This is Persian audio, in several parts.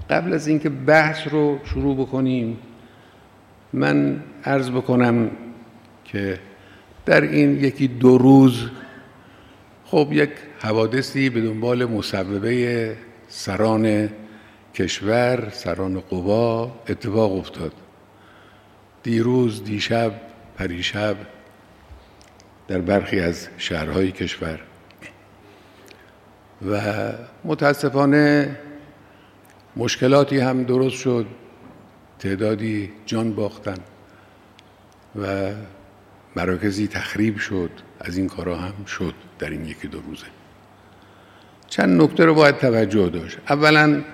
قبل از اینکه بحث رو شروع بکنیم من عرض بکنم که در این یکی دو روز خب یک حوادثی به دنبال مصوبه سران کشور، سران قوا اتفاق افتاد. دیروز، دیشب، پریشب در برخی از شهرهای کشور و متاسفانه مشکلاتی هم درست شد، تعدادی جان باختن و مراکزی تخریب شد. از این کارها هم شد در این یکی دو روزه. چند نکته رو باید توجه داشت. اولا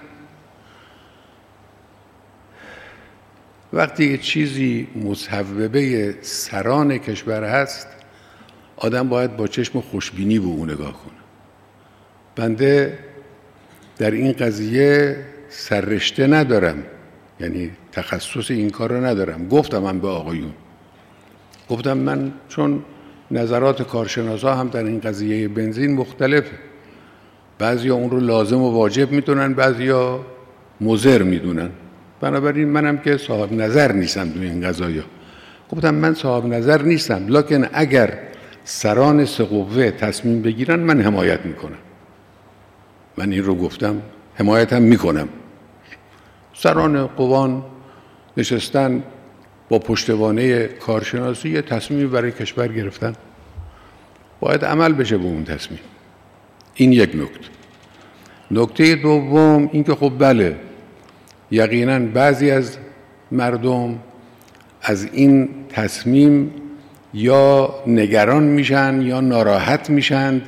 وقتی چیزی مصوبه سران کشور هست آدم باید با چشم خوشبینی به اون نگاه کنه. بنده در این قضیه سررشته ندارم، یعنی تخصص این کار رو ندارم. گفتم من به آقایون، گفتم من چون نظرات کارشناسا هم در این قضیه بنزین مختلفه، بعضیا اون رو لازم و واجب میدونن، بعضیا مضر میدونن، بنابراین منم که صاحب نظر نیستم تو این قضایا. گفتم من صاحب نظر نیستم، لکن اگر سران سه قوه تصمیم بگیرن من حمایت میکنم. من این رو گفتم، حمایت هم میکنم. سران قوان نشستن با پشتوانه کارشناسی یه تصمیمی برای کشور گرفتن، باید عمل بشه به اون تصمیم. این یک نکته. نکته دوم این که خب بله یقینا بعضی از مردم از این تصمیم یا نگران میشن یا ناراحت میشن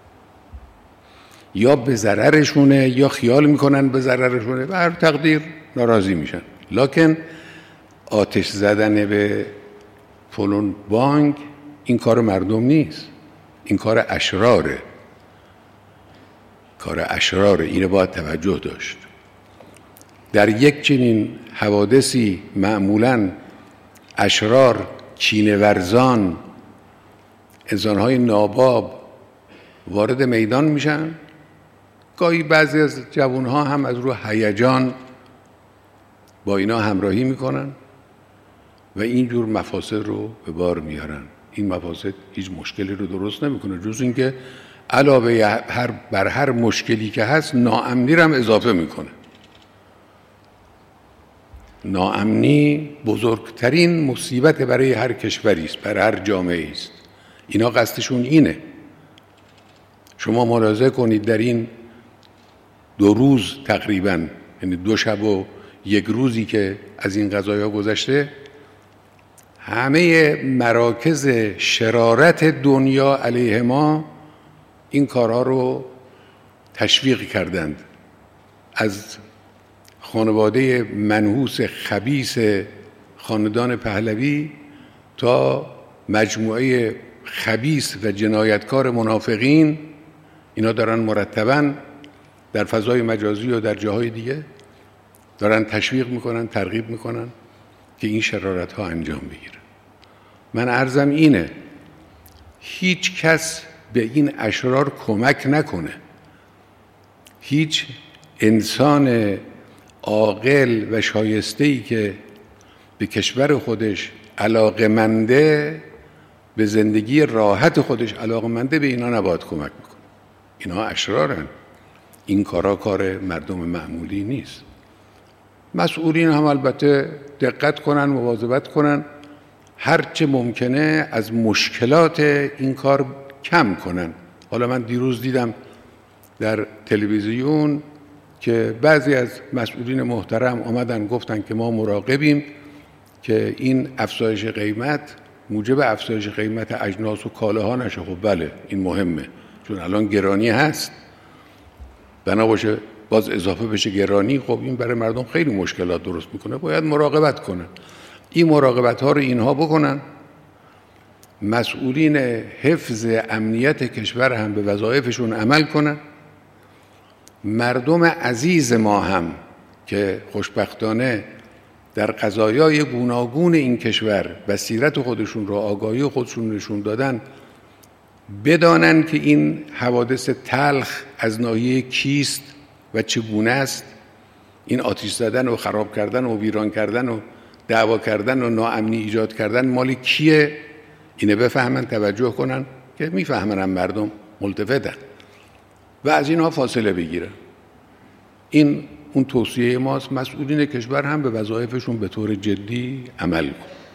یا به ضررشونه یا خیال میکنن به ضررشونه، به هر تقدیر ناراضی میشن. لکن آتش زدن به فلان بانک این کار مردم نیست، این کار اشراره، کار اشراره. اینو باید توجه داشت. در یک چنین حوادثی معمولاً اشرار، کینه ورزان، انسان‌های ناباب وارد میدان میشن. گاهی بعضی از جوان‌ها هم از روی هیجان با اینا همراهی میکنن و اینجور مفاسد رو به بار میارن. این مفاسد هیچ مشکلی رو درست نمیکنه، جز اینکه علاوه بر هر مشکلی که هست ناامنی رو هم اضافه میکنه. ناامنی بزرگترین مصیبت برای هر کشوری است، برای هر جامعه است. اینا قصدشون اینه. شما ملاحظه کنید در این دو روز تقریباً، یعنی دو شب و یک روزی که از این قضایا گذشته، همه مراکز شرارت دنیا علیه ما این کارها رو تشویق کردند. از خانواده منحوس خبیث خاندان پهلوی تا مجموعه خبیث و جنایتکار منافقین، اینا دارن مرتباً در فضای مجازی و در جاهای دیگه دارن تشویق میکنن، ترغیب میکنن که این شرارت ها انجام بگیره. من عرضم اینه، هیچ کس به این اشرار کمک نکنه. هیچ انسان عاقل و شایسته‌ای که به کشور خودش علاقه‌منده، به زندگی راحت خودش علاقه‌منده، به اینا نباید کمک میکنه. اینا اشرارن. این کارا کار مردم معمولی نیست. مسئولین هم البته دقت کنن، مواظبت کنن، هرچه ممکنه از مشکلات این کار کم کنن. حالا من دیروز دیدم در تلویزیون که بعضی از مسئولین محترم آمدن گفتن که ما مراقبیم که این افزایش قیمت موجب افزایش قیمت اجناس و کالاها نشه. خب بله این مهمه، چون الان گرانی هست، بنا باشه باز اضافه بشه گرانی، خب این برای مردم خیلی مشکلات درست میکنه. باید مراقبت کنن. این مراقبت ها رو اینها بکنن. مسئولین حفظ امنیت کشور هم به وظایفشون عمل کنن. مردم عزیز ما هم که خوشبختانه در قضایای گوناگون این کشور بصیرت خودشون رو، آگاهی خودشون نشون دادن، بدانن که این حوادث تلخ از ناحیه کیست و چگونه است این آتش زدن و خراب کردن و ویران کردن و دعوا کردن و ناامنی ایجاد کردن مال کیه؟ اینه بفهمن، توجه کنن که میفهمن مردم ملتفتن و از اینها فاصله بگیرن. این اون توصیه ماست. مسئولین کشور هم به وظایفشون به طور جدی عمل کن.